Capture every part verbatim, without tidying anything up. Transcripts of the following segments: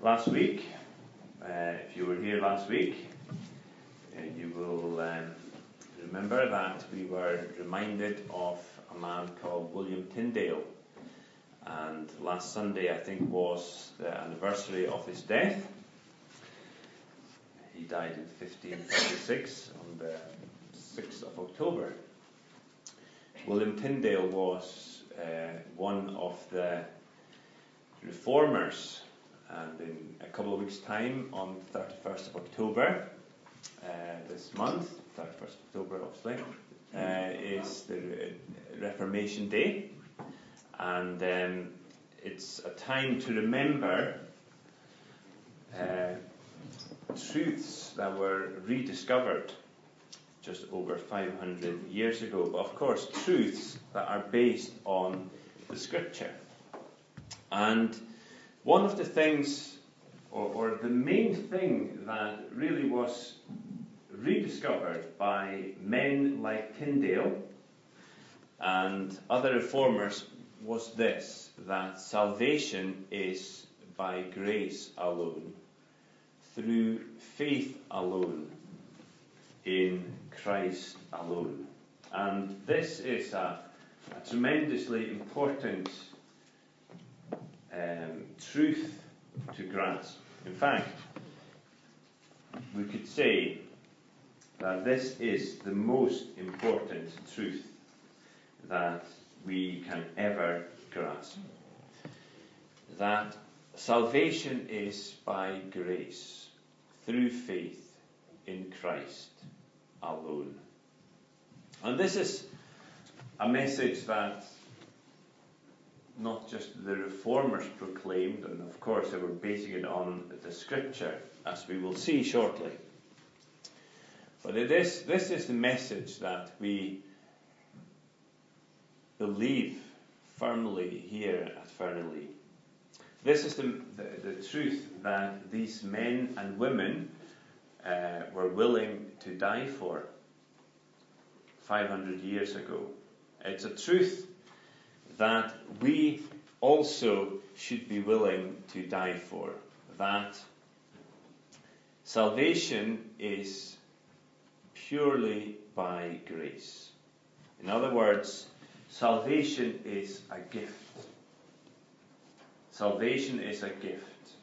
last week, uh, if you were here last week, uh, you will um, remember that we were reminded of a man called William Tyndale. And last Sunday, I think, was the anniversary of his death. He died in fifteen thirty-six on the sixth of October. William Tyndale was uh, one of the reformers, and in a couple of weeks' time, on the thirty-first of October, uh, this month, thirty-first of October obviously, uh, is the Reformation Day, and um, it's a time to remember uh, truths that were rediscovered just over five hundred years ago, but of course truths that are based on the Scripture. And one of the things, or, or the main thing that really was rediscovered by men like Tyndale and other reformers was this, that salvation is by grace alone, through faith alone, in Christ alone. And this is a, a tremendously important um, truth to grasp. In fact, we could say that this is the most important truth that we can ever grasp. That salvation is by grace, through faith in Christ alone. And this is a message that not just the reformers proclaimed, and of course they were basing it on the Scripture, as we will see shortly. But it is, this is the message that we believe firmly here at Fernley. This is the, the, the truth that these men and women uh, were willing to die for five hundred years ago. It's a truth that we also should be willing to die for. That salvation is purely by grace. In other words, salvation is a gift. Salvation is a gift.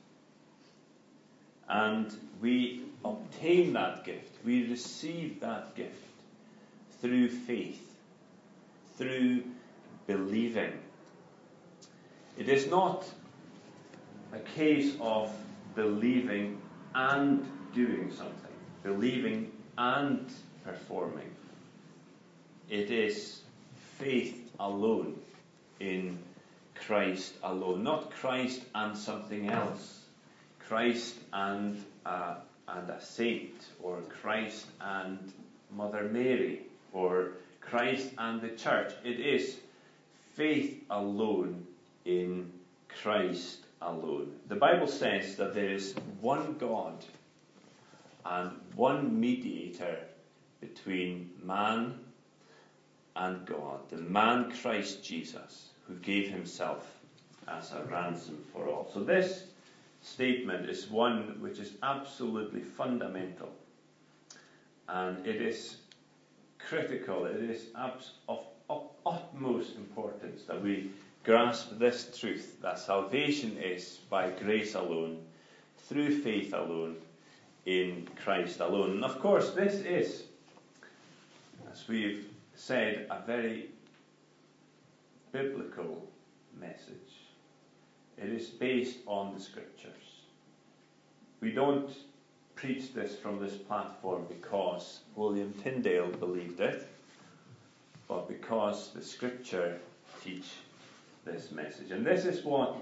And we obtain that gift, we receive that gift through faith, through believing. It is not a case of believing and doing something, believing and performing. It is faith alone in Christ alone, not Christ and something else, Christ and a, and a saint, or Christ and Mother Mary, or Christ and the church. It is faith alone in Christ alone. The Bible says that there is one God and one mediator between man and God, the man Christ Jesus, who gave himself as a ransom for all. So this statement is one which is absolutely fundamental, and it is critical, it is of, of utmost importance that we grasp this truth, that salvation is by grace alone, through faith alone, in Christ alone. And of course this is, as we've said, a very biblical message. It is based on the Scriptures. We don't preach this from this platform because William Tyndale believed it, but because the Scripture teach this message. And this is what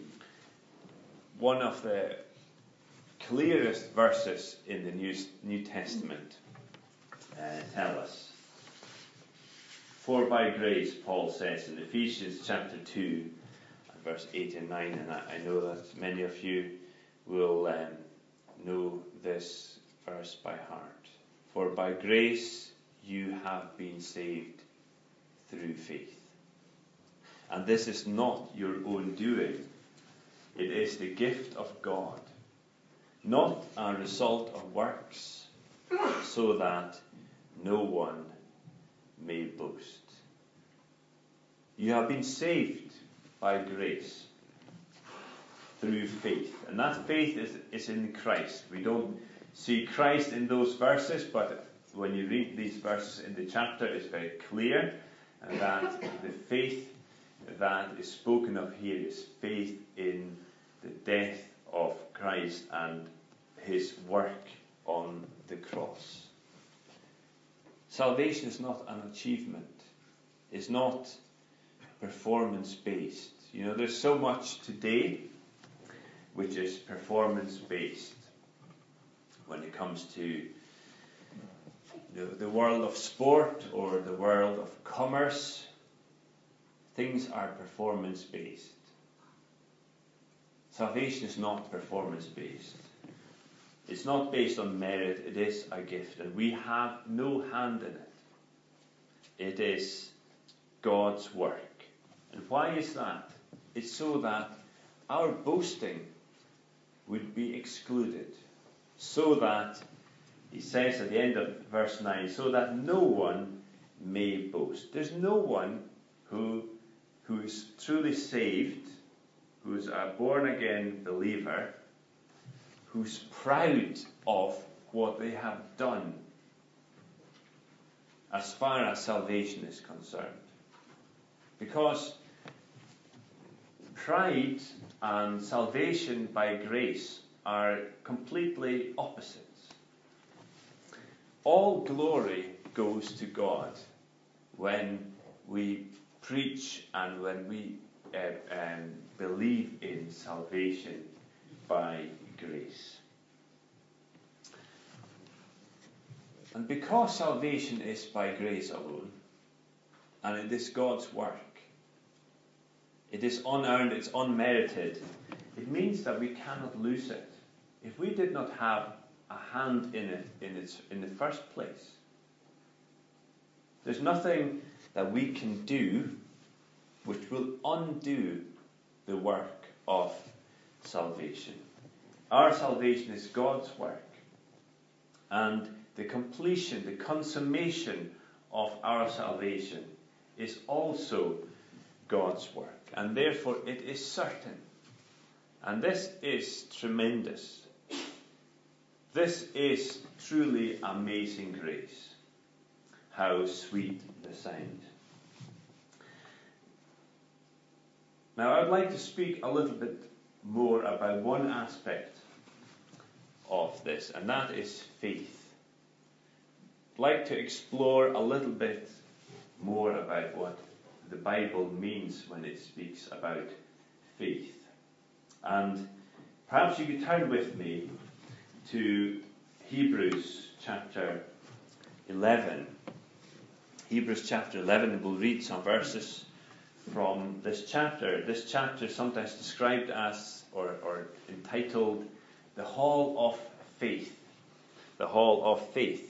one of the clearest verses in the New, New Testament uh, tell us. For by grace, Paul says in Ephesians chapter two, and verse eight and nine, and I, I know that many of you will um, know this verse by heart. For by grace you have been saved through faith. And this is not your own doing. It is the gift of God, not a result of works, so that no one may boast. You have been saved by grace through faith. And that faith is, is in Christ. We don't see Christ in those verses, but when you read these verses in the chapter, it's very clear that the faith that is spoken of here is faith in the death of Christ and his work on the cross. Salvation is not an achievement. It's not performance-based. You know, there's so much today which is performance-based when it comes to the, the world of sport or the world of commerce. Things are performance-based. Salvation is not performance-based. It's not based on merit. It is a gift, and we have no hand in it. It is God's work. And why is that? It's so that our boasting would be excluded. So that, he says at the end of verse nine, so that no one may boast. There's no one who who is truly saved, who is a born-again believer, who's proud of what they have done as far as salvation is concerned. Because pride and salvation by grace are completely opposites. All glory goes to God when we preach and when we uh, um, believe in salvation by grace. And because salvation is by grace alone, and it is God's work, it is unearned, it's unmerited, it means that we cannot lose it. If we did not have a hand in it in its in the first place, there's nothing that we can do which will undo the work of salvation. Our salvation is God's work, and the completion, the consummation of our salvation is also God's work, and therefore it is certain. And this is tremendous. This is truly amazing grace. How sweet the sound. Now I'd like to speak a little bit more about one aspect of this, and that is faith. I'd like to explore a little bit more about what the Bible means when it speaks about faith. And perhaps you could turn with me to Hebrews chapter eleven. Hebrews chapter eleven, and we'll read some verses from this chapter. This chapter is sometimes described as, or, or entitled, the Hall of Faith. The Hall of Faith.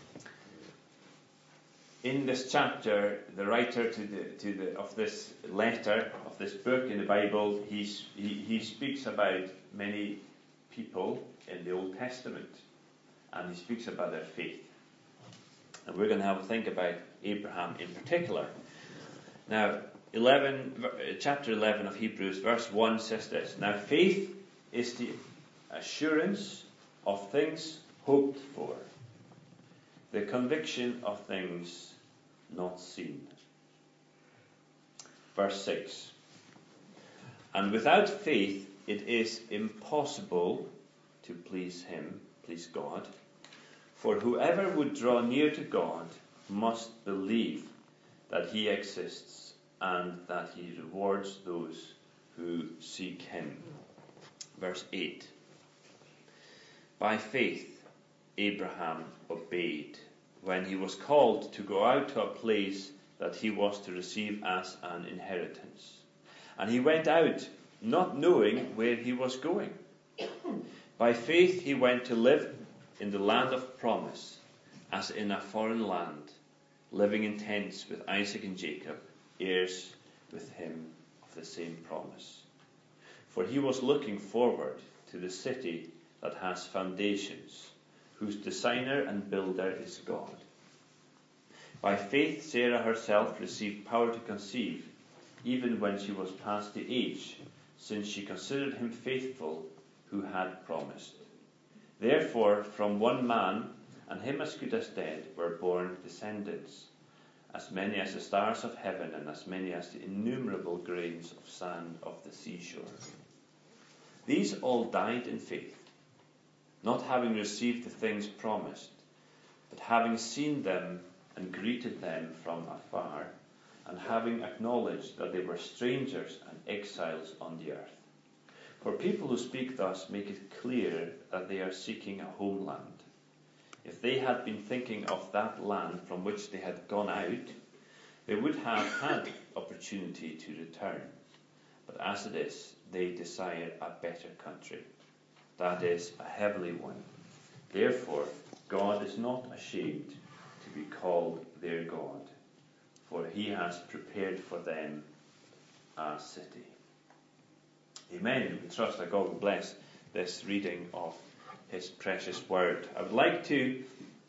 In this chapter, the writer to the, to the, of this letter, of this book in the Bible, he's, he, he speaks about many people in the Old Testament, and he speaks about their faith. And we're going to have a think about Abraham in particular. Now, eleven, chapter eleven of Hebrews, verse one says this: Now faith is the assurance of things hoped for, the conviction of things not seen. Verse six: And without faith it is impossible to please him, please God. For whoever would draw near to God must believe that he exists and that he rewards those who seek him. Verse eight: By faith Abraham obeyed when he was called to go out to a place that he was to receive as an inheritance. And he went out not knowing where he was going. By faith he went to live in the land of promise, as in a foreign land, living in tents with Isaac and Jacob, heirs with him of the same promise. for he was looking forward to the city that has foundations, whose designer and builder is God. By faith Sarah herself received power to conceive, even when she was past the age, since she considered him faithful who had promised. Therefore, from one man, and him as good as dead, were born descendants, as many as the stars of heaven, and as many as the innumerable grains of sand of the seashore. These all died in faith, not having received the things promised, but having seen them and greeted them from afar, and having acknowledged that they were strangers and exiles on the earth. For people who speak thus make it clear that they are seeking a homeland. If they had been thinking of that land from which they had gone out, they would have had opportunity to return. But as it is, they desire a better country, that is, a heavenly one. Therefore, God is not ashamed to be called their God, for he has prepared for them a city. Amen. We trust that God will bless this reading of his precious word. I would like to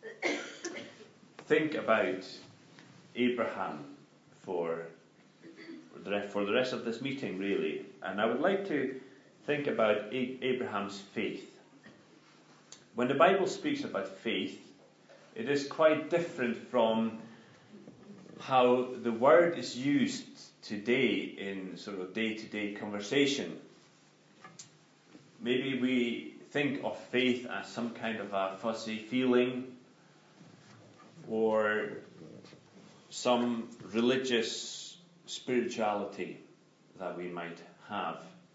think about Abraham for, for, the, for the rest of this meeting, really. And I would like to think about A- Abraham's faith. When the Bible speaks about faith, it is quite different from how the word is used today in sort of day-to-day conversation. Maybe we think of faith as some kind of a fuzzy feeling or some religious spirituality that we might have.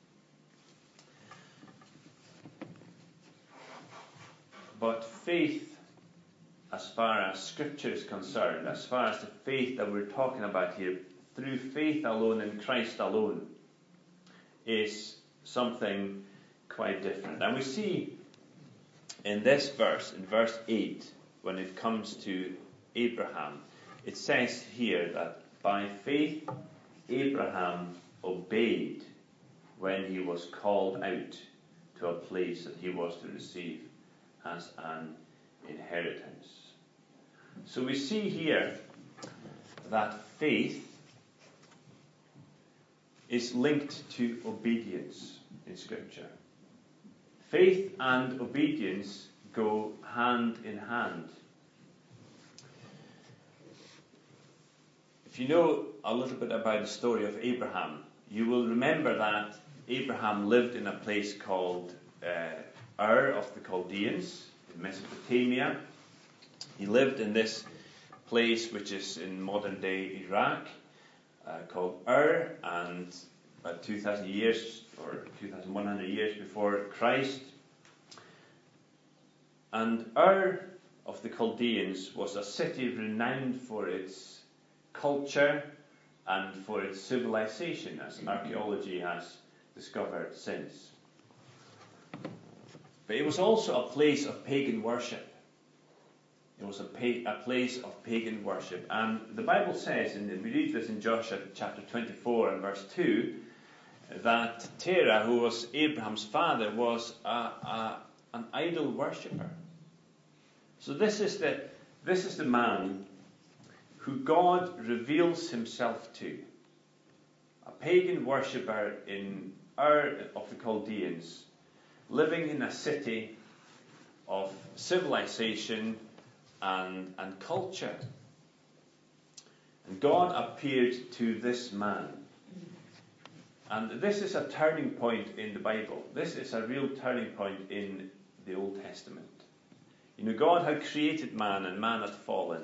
But faith, as far as Scripture is concerned, as far as the faith that we're talking about here, through faith alone in Christ alone, is something quite different. And we see in this verse, in verse eight, when it comes to Abraham, it says here that by faith Abraham obeyed when he was called out to a place that he was to receive as an inheritance. So we see here that faith is linked to obedience in Scripture. Faith and obedience go hand in hand. If you know a little bit about the story of Abraham, you will remember that Abraham lived in a place called uh, Ur of the Chaldeans in Mesopotamia. He lived in this place which is in modern day Iraq, uh, called Ur, and about two thousand years or two thousand one hundred years before Christ. And Ur of the Chaldeans was a city renowned for its culture and for its civilization, as archaeology has discovered since. But it was also a place of pagan worship. It was a, pa- a place of pagan worship. And the Bible says, and we read this in Joshua chapter twenty-four and verse two, that Terah, who was Abraham's father, was a, a, an idol worshipper. So this is the this is the man who God reveals himself to. A pagan worshipper in Ur of the Chaldeans, living in a city of civilization and, and culture. And God appeared to this man. And this is a turning point in the Bible. This is a real turning point in the Old Testament. You know, God had created man and man had fallen.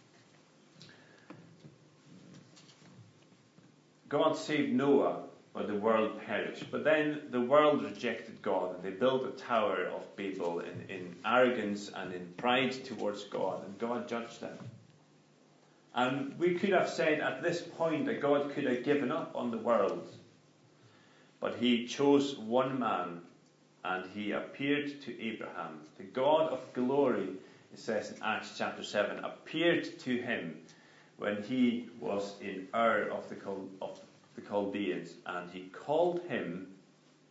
God saved Noah, but the world perished. But then the world rejected God, and they built a Tower of Babel in, in arrogance and in pride towards God, and God judged them. And we could have said at this point that God could have given up on the world. But he chose one man, and he appeared to Abraham. The God of glory, it says in Acts chapter seven, appeared to him when he was in Ur of the, of the Chaldeans, and he called him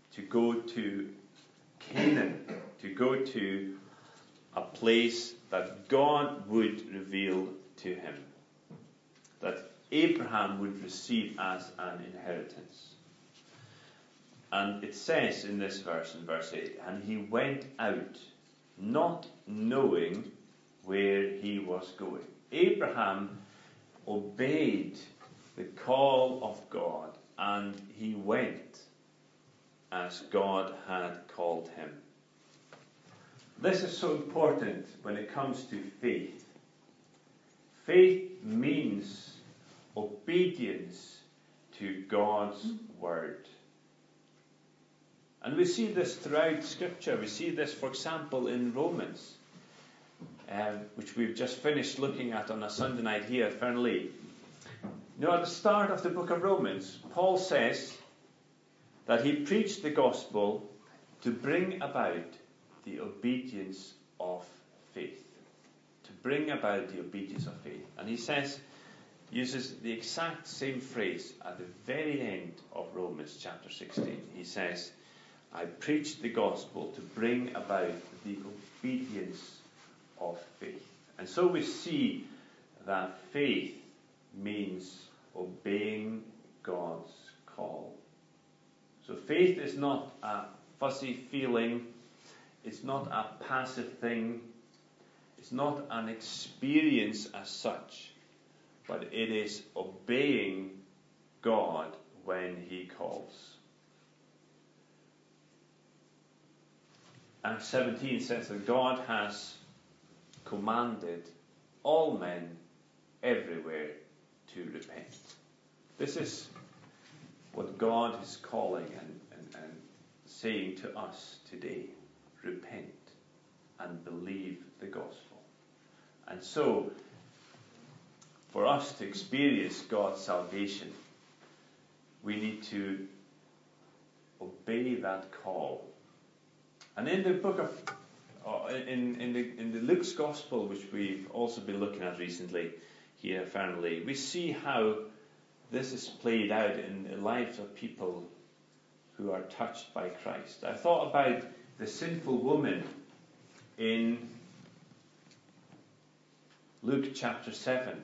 to go to Canaan, to go to a place that God would reveal to him, that Abraham would receive as an inheritance. And it says in this verse, in verse eight, and he went out, not knowing where he was going. Abraham obeyed the call of God, and he went as God had called him. This is so important when it comes to faith. Faith means obedience to God's word. And we see this throughout Scripture. We see this, for example, in Romans, um, which we've just finished looking at on a Sunday night here at Fernley. You know, at the start of the book of Romans, Paul says that he preached the gospel to bring about the obedience of faith. To bring about the obedience of faith. And he says, uses the exact same phrase at the very end of Romans chapter sixteen. He says, I preached the gospel to bring about the obedience of faith. And so we see that faith means obeying God's call. So faith is not a fuzzy feeling. It's not a passive thing. It's not an experience as such. But it is obeying God when he calls. Acts seventeen says that God has commanded all men everywhere to repent. This is what God is calling and, and, and saying to us today. Repent and believe the gospel. And so, for us to experience God's salvation, we need to obey that call. And in the book of, uh, in in the in the Luke's Gospel, which we've also been looking at recently here at Fernley, we see how this is played out in the lives of people who are touched by Christ. I thought about the sinful woman in Luke chapter seven.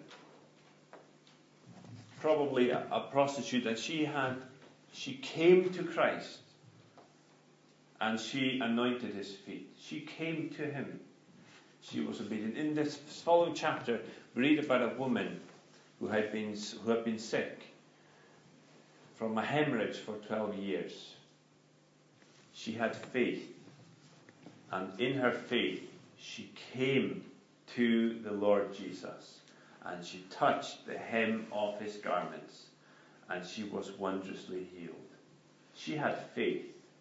Probably a, a prostitute, and she had she came to Christ and she anointed his feet. She came to him. She was obedient. In this following chapter, we read about a woman who had been who had been sick from a hemorrhage for twelve years. She had faith, and in her faith, she came to the Lord Jesus, and she touched the hem of his garments, and she was wondrously healed. She had faith,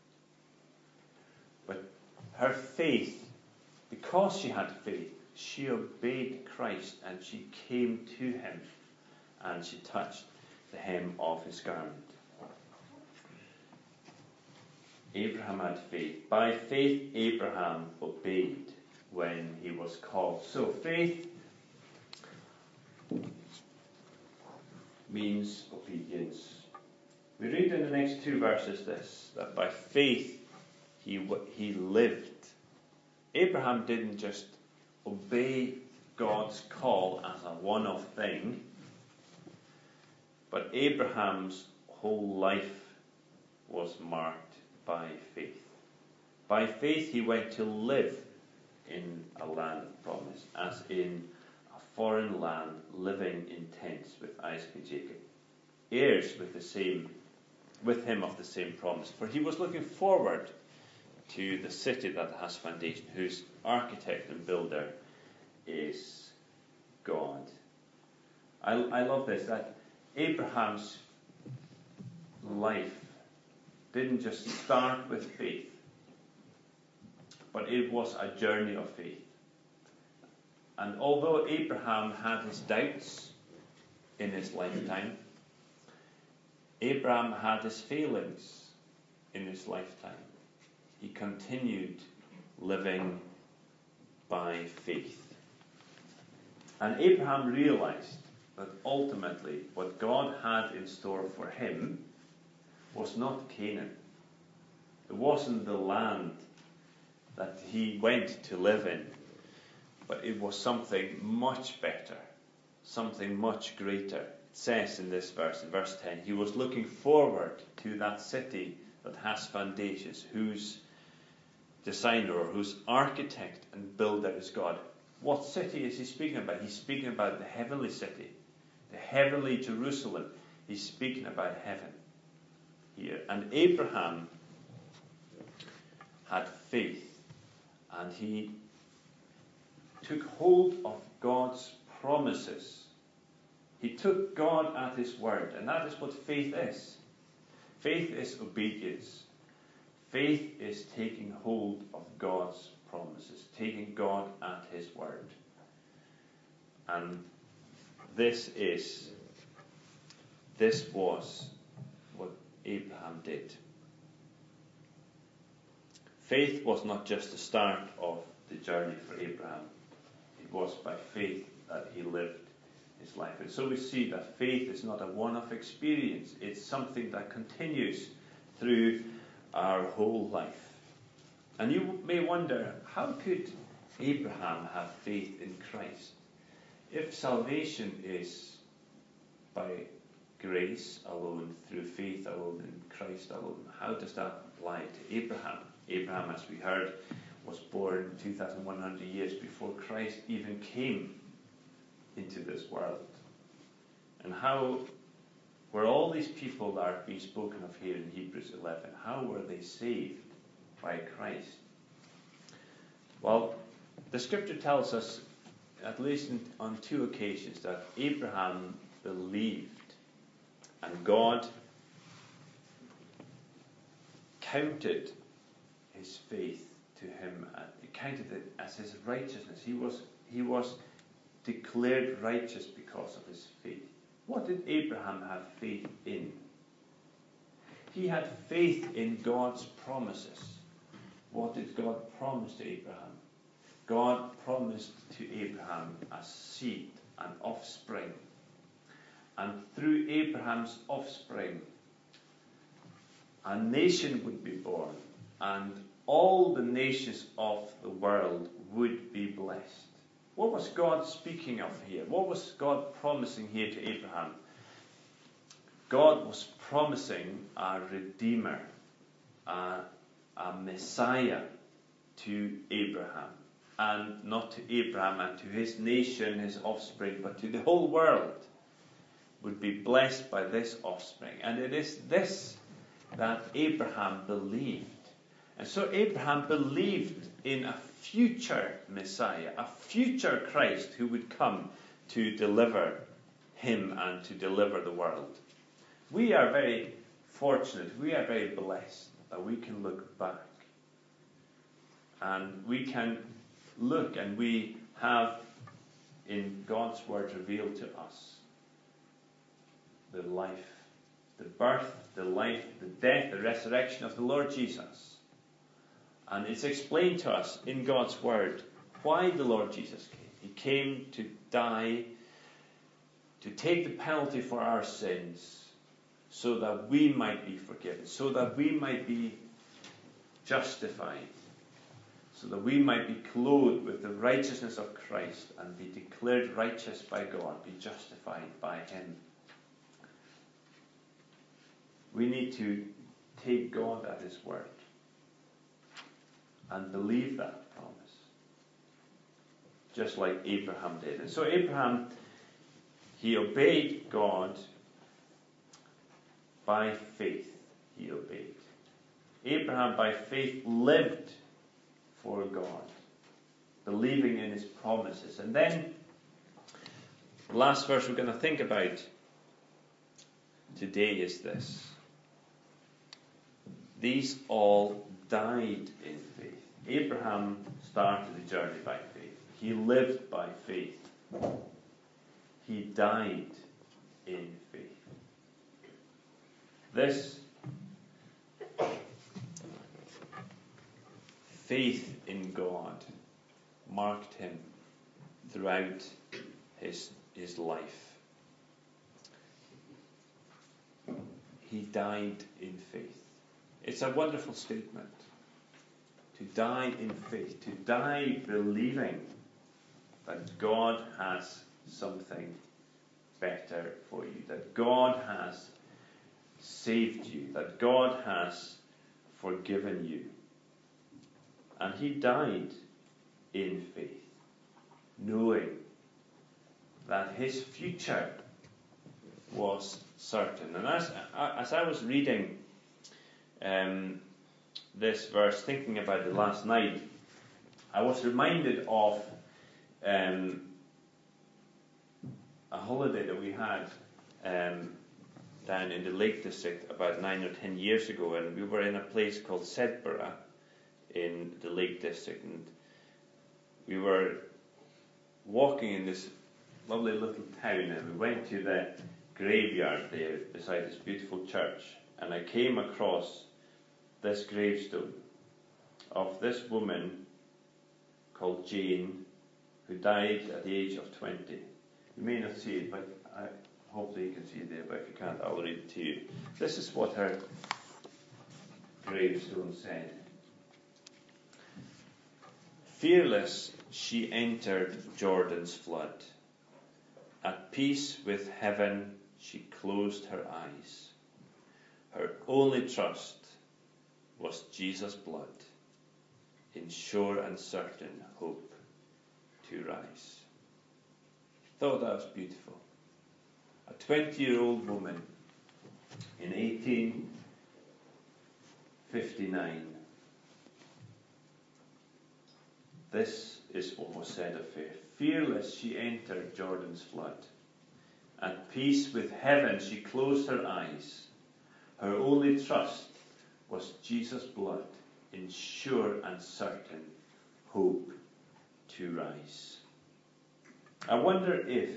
but her faith, because she had faith, she obeyed Christ, and she came to him, and she touched the hem of his garment. Abraham had faith. By faith, Abraham obeyed when he was called. So faith means obedience. We read in the next two verses this, that by faith he he lived. Abraham didn't just obey God's call as a one-off thing, but Abraham's whole life was marked by faith. By faith he went to live in a land of promise, as in a foreign land, living in tents with Isaac and Jacob, heirs with the same, with him of the same promise. For he was looking forward to the city that has foundation, whose architect and builder is God. I, I love this, that Abraham's life didn't just start with faith, but it was a journey of faith. And although Abraham had his doubts in his lifetime, Abraham had his failings in his lifetime, he continued living by faith. And Abraham realized that ultimately what God had in store for him was not Canaan. It wasn't the land that he went to live in, but it was something much better, something much greater. It says in this verse, in verse ten, he was looking forward to that city that has foundations, whose designer or whose architect and builder is God. What city is he speaking about? He's speaking about the heavenly city, the heavenly Jerusalem. He's speaking about heaven here. And Abraham had faith, and he took hold of God's promises. He took God at his word, and that is what faith is. Faith is obedience. Faith is taking hold of God's promises, taking God at his word. And this is, this was what Abraham did. Faith was not just the start of the journey for Abraham. It was by faith that he lived his life. And so we see that faith is not a one-off experience. It's something that continues through our whole life. And you may wonder, how could Abraham have faith in Christ? If salvation is by grace alone, through faith alone, in Christ alone, how does that apply to Abraham? Abraham, as we heard, was born two thousand one hundred years before Christ even came into this world. And how were all these people that are being spoken of here in Hebrews eleven, how were they saved by Christ? Well, the scripture tells us, at least in, on two occasions, that Abraham believed, and God counted his faith to him, uh, counted it as his righteousness. He was he was declared righteous because of his faith. What did Abraham have faith in? He had faith in God's promises. What did God promise to Abraham? God promised to Abraham a seed, an offspring. And through Abraham's offspring, a nation would be born, and all the nations of the world would be blessed. What was God speaking of here? What was God promising here to Abraham? God was promising a Redeemer, a, a Messiah to Abraham. And not to Abraham and to his nation, his offspring, but to the whole world would be blessed by this offspring. And it is this that Abraham believed. And so Abraham believed in a future Messiah, a future Christ who would come to deliver him and to deliver the world. We are very fortunate, we are very blessed that we can look back and we can look, and we have in God's word revealed to us the life, the birth, the life, the death, the resurrection of the Lord Jesus. And it's explained to us in God's word why the Lord Jesus came. He came to die, to take the penalty for our sins, so that we might be forgiven, so that we might be justified, so that we might be clothed with the righteousness of Christ and be declared righteous by God, be justified by him. We need to take God at his word and believe that promise, just like Abraham did. And so Abraham, he obeyed God by faith. He obeyed. Abraham by faith lived for God, believing in his promises. And then the last verse we're going to think about today is this: these all died in faith. Abraham started the journey by faith. He lived by faith. He died in faith. This faith in God marked him throughout his, his life. He died in faith. It's a wonderful statement. To die in faith, to die believing that God has something better for you, that God has saved you, that God has forgiven you. And he died in faith, knowing that his future was certain. And as, as I was reading um, this verse, thinking about it last night, I was reminded of um, a holiday that we had um, down in the Lake District about nine or ten years ago, and we were in a place called Sedbergh in the Lake District, and we were walking in this lovely little town, and we went to the graveyard there beside this beautiful church, and I came across this gravestone of this woman called Jane, who died at the age of twenty. You may not see it, but I, hopefully you can see it there, but if you can't, I'll read it to you. This is what her gravestone said. Fearless, she entered Jordan's flood. At peace with heaven, she closed her eyes. Her only trust was Jesus' blood, in sure and certain hope to rise. I thought that was beautiful. A twenty-year-old woman in eighteen fifty-nine. This is what was said of her. Fearless, she entered Jordan's flood. At peace with heaven, she closed her eyes. Her only trust was Jesus' blood, in sure and certain hope to rise. I wonder if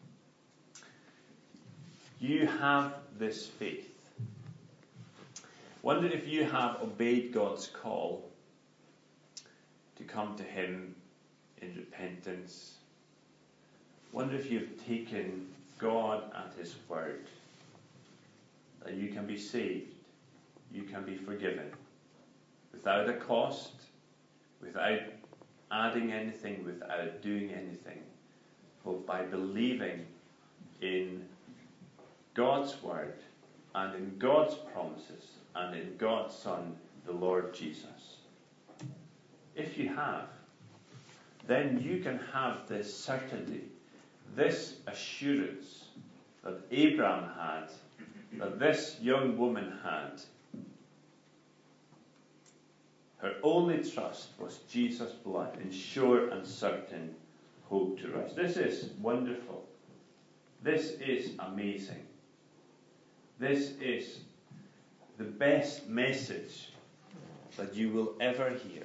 you have this faith. Wonder if you have obeyed God's call to come to him in repentance. Wonder if you've taken God at his word, that you can be saved, you can be forgiven, without a cost, without adding anything, without doing anything, but by believing in God's word and in God's promises and in God's Son, the Lord Jesus. If you have, then you can have this certainty, this assurance that Abraham had, that this young woman had. Her only trust was Jesus' blood, in sure and certain hope to rise. This is wonderful. This is amazing. This is the best message that you will ever hear.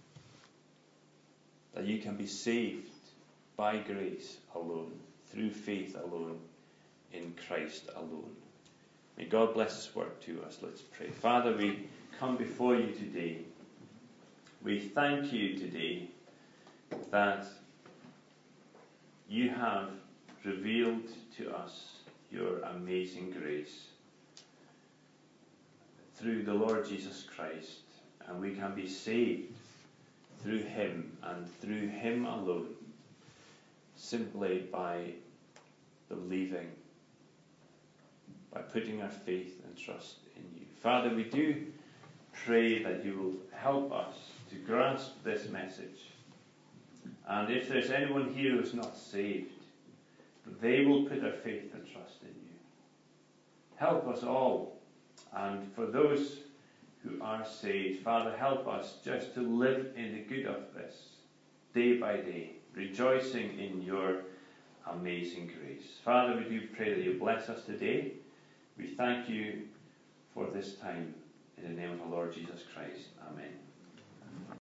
That you can be saved by grace alone, through faith alone, in Christ alone. May God bless his word to us. Let's pray. Father, we come before you today. We thank you today that you have revealed to us your amazing grace through the Lord Jesus Christ, and we can be saved through him and through him alone, simply by believing, by putting our faith and trust in you. Father, we do pray that you will help us to grasp this message. And if there's anyone here who is not saved, they will put their faith and trust in you. Help us all. And for those who are saved, Father, help us just to live in the good of this, day by day, rejoicing in your amazing grace. Father, we do pray that you bless us today. We thank you for this time. In the name of the Lord Jesus Christ. Amen.